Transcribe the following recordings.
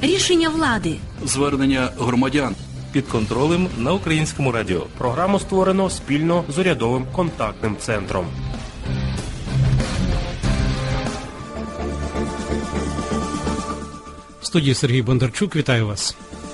Рішення влади. Звернення громадян. Під контролем на Українському радіо. Програму створено спільно з урядовим контактним центром. В студії Сергій Бондарчук. Вітаю вас.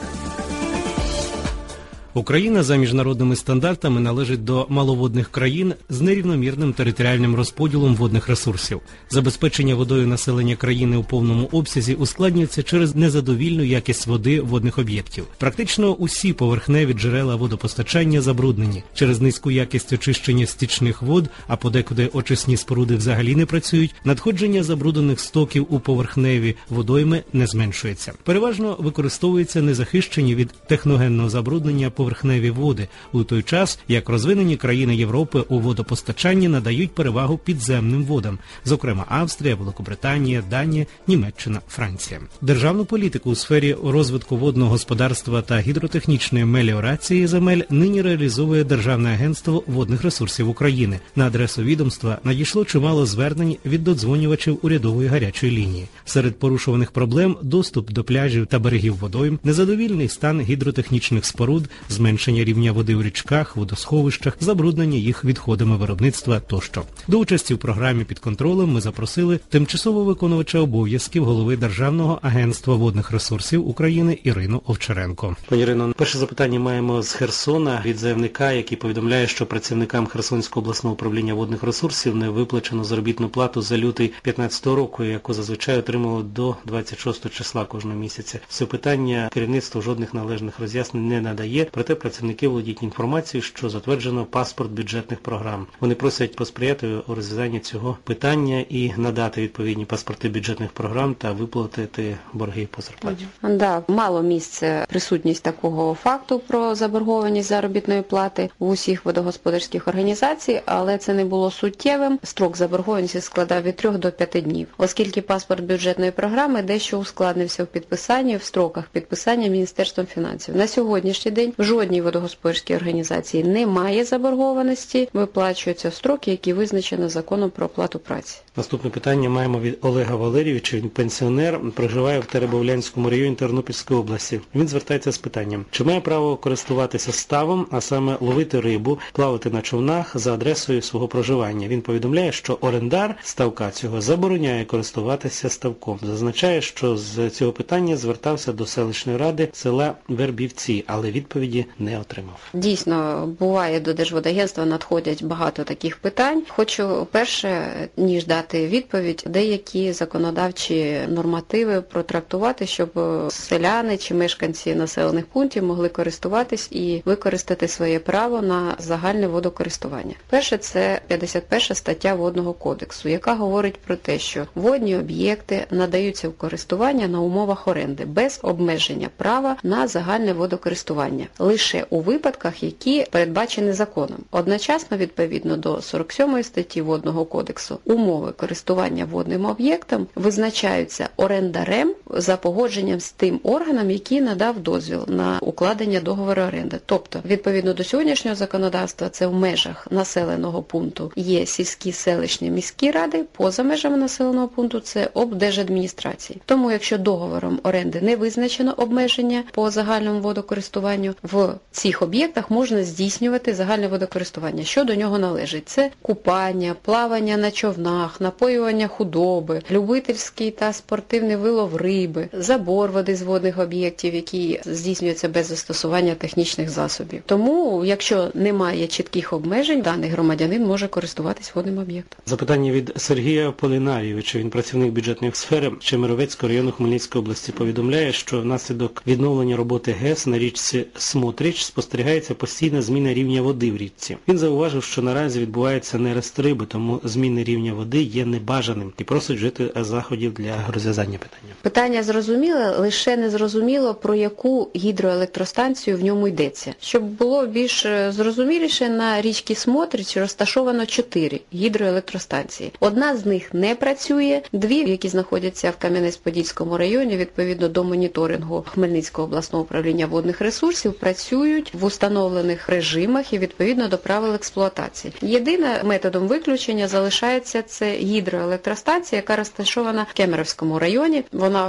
Україна за міжнародними стандартами належить до маловодних країн з нерівномірним територіальним розподілом водних ресурсів. Забезпечення водою населення країни у повному обсязі ускладнюється через незадовільну якість води водних об'єктів. Практично усі поверхневі джерела водопостачання забруднені. Через низьку якість очищення стічних вод, а подекуди очисні споруди взагалі не працюють, надходження забруднених стоків у поверхневі водойми не зменшується. Переважно використовуються незахищені від техногенного забруднення поверхневі води, у той час, як розвинені країни Європи у водопостачанні надають перевагу підземним водам, зокрема Австрія, Великобританія, Данія, Німеччина, Франція. Державну політику у сфері розвитку водного господарства та гідротехнічної меліорації земель нині реалізовує Державне агентство водних ресурсів України. На адресу відомства надійшло чимало звернень від додзвонювачів урядової гарячої лінії. Серед порушуваних проблем – доступ до пляжів та берегів водойм, незадовільний стан гідротехнічних споруд, зменшення рівня води у річках, водосховищах, забруднення їх відходами виробництва тощо. До участі в програмі «Під контролем» ми запросили тимчасово виконувача обов'язків голови Державного агентства водних ресурсів України Ірину Овчаренко. Пані Ірино, перше запитання маємо з Херсона від заявника, який повідомляє, що працівникам Херсонського обласного управління водних ресурсів не виплачено заробітну плату за лютий 2015 року, яку зазвичай отримало до 26 числа кожного місяця. Це питання керівництво жодних належних роз'яснень не надає, проте працівники володіють інформацією, що затверджено паспорт бюджетних програм. Вони просять посприяти у розв'язанні цього питання і надати відповідні паспорти бюджетних програм та виплатити борги по зарплаті. Так, мало місце присутність такого факту про заборгованість заробітної плати в усіх водогосподарських організацій, але це не було суттєвим. Строк заборгованості складав від 3 до 5 днів, оскільки паспорт бюджетної програми дещо ускладнився в підписанні, в строках підписання Міністерством фінансів. На сьогоднішній день в жодній водогосподарській організації немає заборгованості, виплачуються строки, які визначені законом про оплату праці. Наступне питання маємо від Олега Валерійовича. Він пенсіонер, проживає в Теребовлянському районі Тернопільської області. Він звертається з питанням: чи має право користуватися ставом, а саме ловити рибу, плавати на човнах за адресою свого проживання? Він повідомляє, що орендар ставка цього забороняє користуватися ставком. Зазначає, що з цього питання звертався до селищної ради села Вербівці, але відповіді не отримав. Дійсно, буває, до Держводагентства надходять багато таких питань. Хочу перше, ніж дати відповідь, деякі законодавчі нормативи протрактувати, щоб селяни чи мешканці населених пунктів могли користуватись і використати своє право на загальне водокористування. Перше, це 51 стаття Водного кодексу, яка говорить про те, що водні об'єкти надаються в користування на умовах оренди, без обмеження права на загальне водокористування, лише у випадках, які передбачені законом. Одночасно, відповідно до 47 статті Водного кодексу, умови користування водним об'єктом визначаються орендарем за погодженням з тим органом, який надав дозвіл на укладення договору оренди. Тобто, відповідно до сьогоднішнього законодавства, це в межах населеного пункту є сільські, селищні, міські ради, поза межами населеного пункту це облдержадміністрації. Тому, якщо договором оренди не визначено обмеження по загальному водокористуванню, в цих об'єктах можна здійснювати загальне водокористування. Що до нього належить? Це купання, плавання на човнах, напоювання худоби, любительський та спортивний вилов риби, забор води з водних об'єктів, які здійснюються без застосування технічних засобів. Тому, якщо немає чітких обмежень, даний громадянин може користуватись водним об'єктом. Запитання від Сергія Полінарійовича. Він працівник бюджетної сфери Чемеровецького району Хмельницької області. Повідомляє, що внаслідок відновлення роботи ГЕС на річці Смотрич спостерігається постійна зміна рівня води в річці. Він зауважив, що наразі відбувається нерест риби, тому зміни рівня води є небажаним і просить вжити заходів для розв'язання питання. Питання зрозуміле, лише не зрозуміло, про яку гідроелектростанцію в ньому йдеться. Щоб було більш зрозуміліше, на річці Смотрич розташовано 4 гідроелектростанції. Одна з них не працює, 2, які знаходяться в Кам'янець-Подільському районі, відповідно до моніторингу Хмельницького обласного управління водних ресурсів, працюють в установлених режимах і відповідно до правил експлуатації. Єдине методом виключення залишається це гідроелектростанція, яка розташована в Кемеровському районі. Вона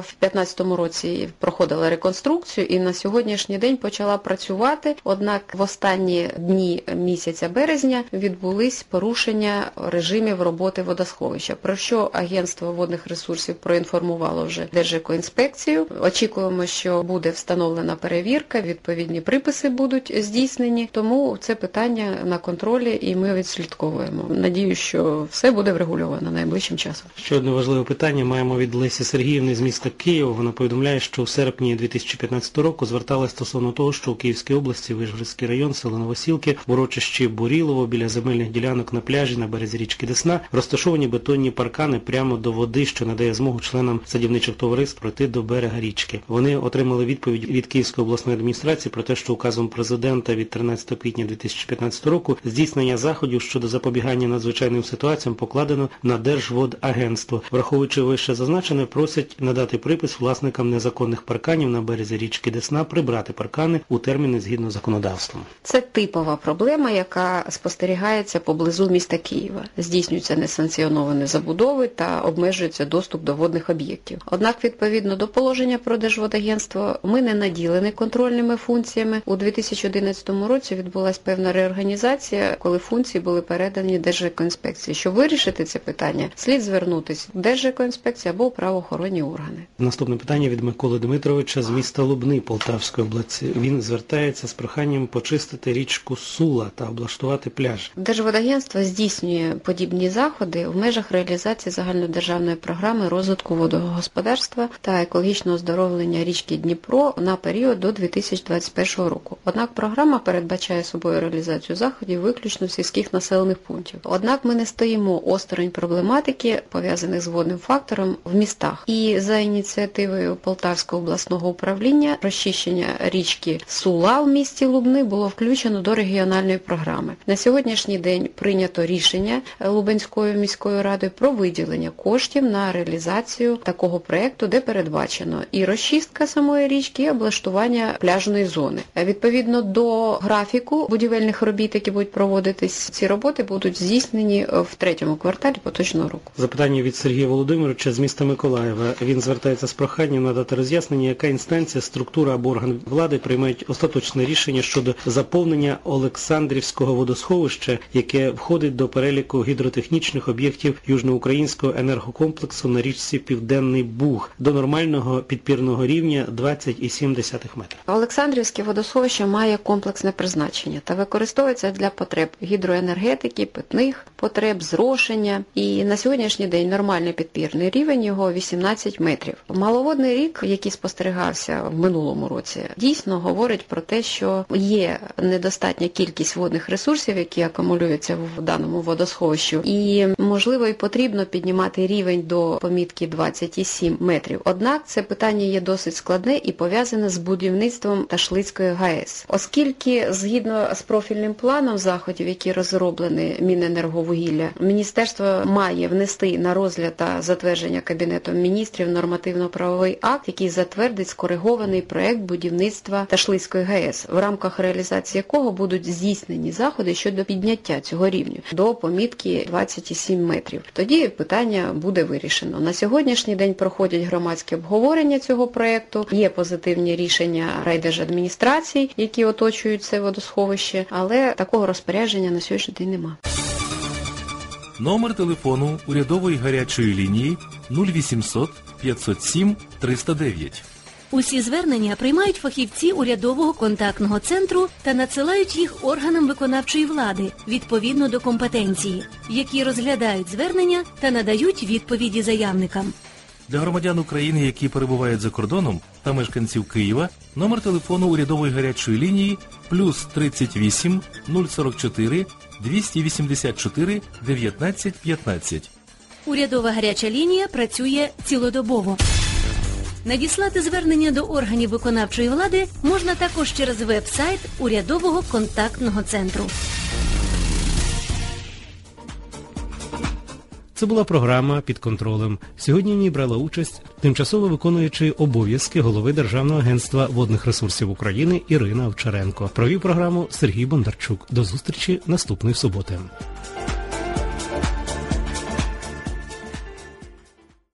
в 2015 році проходила реконструкцію і на сьогоднішній день почала працювати, однак в останні дні місяця березня відбулись порушення режимів роботи водосховища, про що Агентство водних ресурсів проінформувало вже Держекоінспекцію. Очікуємо, що буде встановлена перевірка, відповідні приписи будуть здійснені, тому це питання на контролі і ми відслідковуємо. Надію, що все буде врегульовано найближчим часом. Ще одне важливе питання маємо від Лесі Сергіївни з міста Києва. Вона повідомляє, що у серпні 2015 року зверталась стосовно того, що у Київській області Вишгородський район, село Новосілки, в урочищі Бурілово, біля земельних ділянок на пляжі на березі річки Десна, розташовані бетонні паркани прямо до води, що надає змогу членам садівничих товариств пройти до берега річки. Вони отримали відповідь від Київської обласної адміністрації про те, що указом президента від 13 квітня 2015 року здійснення заходів щодо запобігання надзвичайним ситуаціям покладено на Держводагентство. Враховуючи вище зазначене, просять надати припис власникам незаконних парканів на березі річки Десна прибрати паркани у терміни згідно з законодавством. Це типова проблема, яка спостерігається поблизу міста Києва. Здійснюються несанкціоновані забудови та обмежується доступ до водних об'єктів. Однак, відповідно до положення про Держводагентство, ми не наділені контрольними функціями. У 2011 році відбулася певна реорганізація, коли функції були передані Держекоінспекції. Щоб вирішити це питання, слід звернутися в Держекоінспекцію або в правоохоронні органи. Наступне питання від Миколи Дмитровича з міста Лубни Полтавської області. Він звертається з проханням почистити річку Сула та облаштувати пляж. Держводагентство здійснює подібні заходи в межах реалізації загальнодержавної програми розвитку водогосподарства та екологічного оздоровлення річки Дніпро на період до 2021 року. Однак програма передбачає собою реалізацію заходів виключно в сільських населених пунктів. Однак ми не стоїмо осторонь проблематики, пов'язаних з водним фактором в містах. І за ініціативою Полтавського обласного управління розчищення річки Сула в місті Лубни було включено до регіональної програми. На сьогоднішній день прийнято рішення Лубенською міською радою про виділення коштів на реалізацію такого проєкту, де передбачено і розчистка самої річки, і облаштування пляжної зони. Відповідно до графіку будівельних робіт, які будуть проводитись, ці роботи будуть здійснені в третьому кварталі поточного року. Запитання від Сергія Володимировича з міста Миколаєва. Він звертається з проханням надати роз'яснення, яка інстанція, структура або орган влади приймають остаточне рішення щодо заповнення Олександрівського водосховища, яке входить до переліку гідротехнічних об'єктів Южноукраїнського енергокомплексу на річці Південний Буг до нормального підпірного рівня 20,7 метрів. Олександрівське водосховище має комплексне призначення та використовується для потреб гідроенергетики, питних потреб, зрошення. І на сьогоднішній день нормальний підпірний рівень його 18 метрів. Маловодний рік, який спостерігався в минулому році, дійсно говорить про те, що є недостатня кількість водних ресурсів, які акумулюються в даному водосховищі, і можливо і потрібно піднімати рівень до помітки 27 метрів. Однак це питання є досить складне і пов'язане з будівництвом Ташлицької ГАЕС. Оскільки згідно з профільним планом заходів, які розроблені Міненерговугілля, міністерство має внести на розгляд та затвердження Кабінетом міністрів нормативно-правовий акт, який затвердить скоригований проект будівництва Ташлицької ГАЕС, в рамках реалізації якого будуть здійснені заходи щодо підняття цього рівня до помітки 27 метрів. Тоді питання буде вирішено. На сьогоднішній день проходять громадські обговорення цього проекту, є позитивні рішення райдержадміністрацій, які оточують це водосховище, але такого розпорядження на сьогоднішній день немає. Номер телефону урядової гарячої лінії 0800 507 309. Усі звернення приймають фахівці урядового контактного центру та надсилають їх органам виконавчої влади відповідно до компетенції, які розглядають звернення та надають відповіді заявникам. Для громадян України, які перебувають за кордоном, та мешканців Києва, номер телефону урядової гарячої лінії плюс 38 044 284 19 15. Урядова гаряча лінія працює цілодобово. Надіслати звернення до органів виконавчої влади можна також через веб-сайт урядового контактного центру. Це була програма «Під контролем». Сьогодні в ній брала участь тимчасово виконуючий обов'язки голови Державного агентства водних ресурсів України Ірина Овчаренко. Провів програму Сергій Бондарчук. До зустрічі наступної суботи.